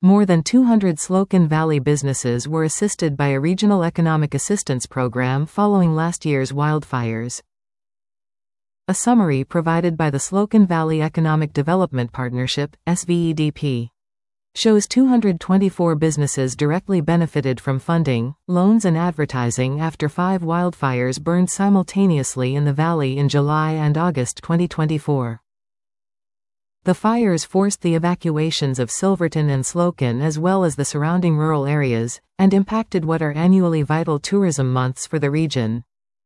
More than 200 Slocan Valley businesses were assisted by a regional economic assistance program following last year's wildfires. A summary provided by the Slocan Valley Economic Development Partnership, SVEDP, shows 224 businesses directly benefited from funding, loans and advertising after 5 wildfires burned simultaneously in the valley in July and August 2024. The fires forced the evacuations of Silverton and Slocan as well as the surrounding rural areas, and impacted what are annually vital tourism months for the region.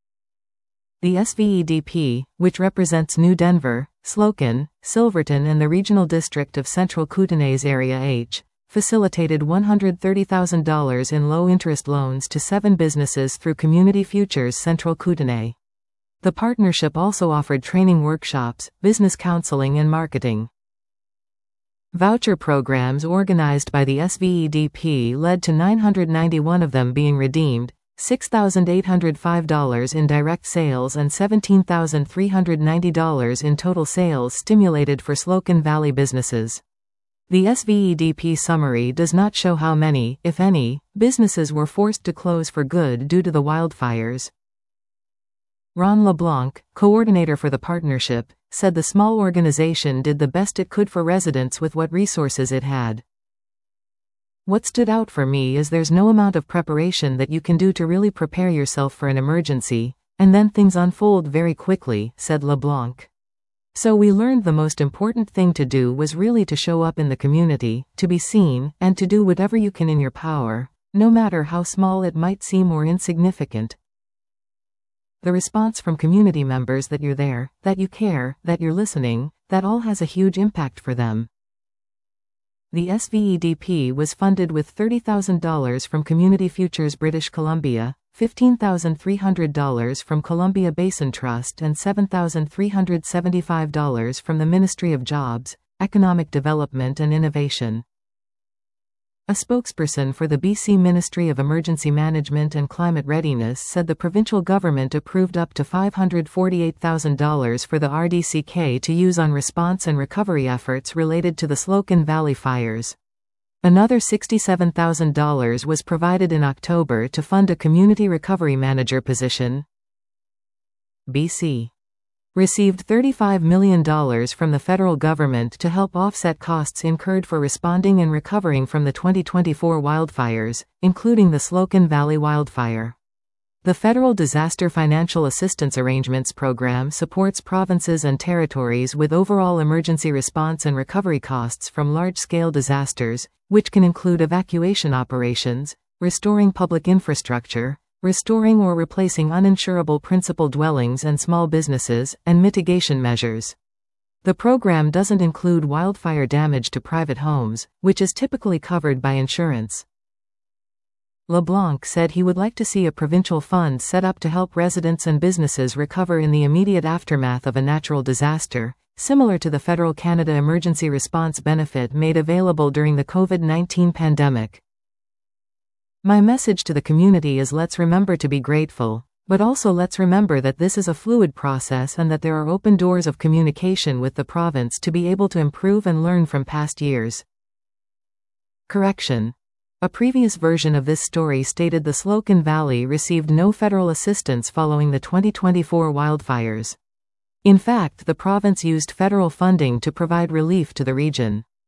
The SVEDP, which represents New Denver, Slocan, Silverton and the Regional District of Central Kootenais Area H, facilitated $130,000 in low-interest loans to 7 businesses through Community Futures Central Kootenai. The partnership also offered training workshops, business counseling and marketing. Voucher programs organized by the SVEDP led to 991 of them being redeemed, $6,805 in direct sales and $17,390 in total sales stimulated for Slocan Valley businesses. The SVEDP summary does not show how many, if any, businesses were forced to close for good due to the wildfires. Ron LeBlanc, coordinator for the partnership, said the small organization did the best it could for residents with what resources it had. What stood out for me is there's no amount of preparation that you can do to really prepare yourself for an emergency, and then things unfold very quickly, said LeBlanc. So we learned the most important thing to do was really to show up in the community, to be seen, and to do whatever you can in your power, no matter how small it might seem or insignificant. The response from community members that you're there, that you care, that you're listening, that all has a huge impact for them. The SVEDP was funded with $30,000 from Community Futures British Columbia, $15,300 from Columbia Basin Trust and $7,375 from the Ministry of Jobs, Economic Development and Innovation. A spokesperson for the BC Ministry of Emergency Management and Climate Readiness said the provincial government approved up to $548,000 for the RDCK to use on response and recovery efforts related to the Slocan Valley fires. Another $67,000 was provided in October to fund a community recovery manager position. BC received $35 million from the federal government to help offset costs incurred for responding and recovering from the 2024 wildfires, including the Slocan Valley wildfire. The Federal Disaster Financial Assistance Arrangements Program supports provinces and territories with overall emergency response and recovery costs from large-scale disasters, which can include evacuation operations, restoring public infrastructure, restoring or replacing uninsurable principal dwellings and small businesses, and mitigation measures. The program doesn't include wildfire damage to private homes, which is typically covered by insurance. LeBlanc said he would like to see a provincial fund set up to help residents and businesses recover in the immediate aftermath of a natural disaster, similar to the Federal Canada Emergency Response Benefit made available during the COVID-19 pandemic. My message to the community is let's remember to be grateful, but also let's remember that this is a fluid process and that there are open doors of communication with the province to be able to improve and learn from past years. Correction. A previous version of this story stated the Slocan Valley received no federal assistance following the 2024 wildfires. In fact, the province used federal funding to provide relief to the region.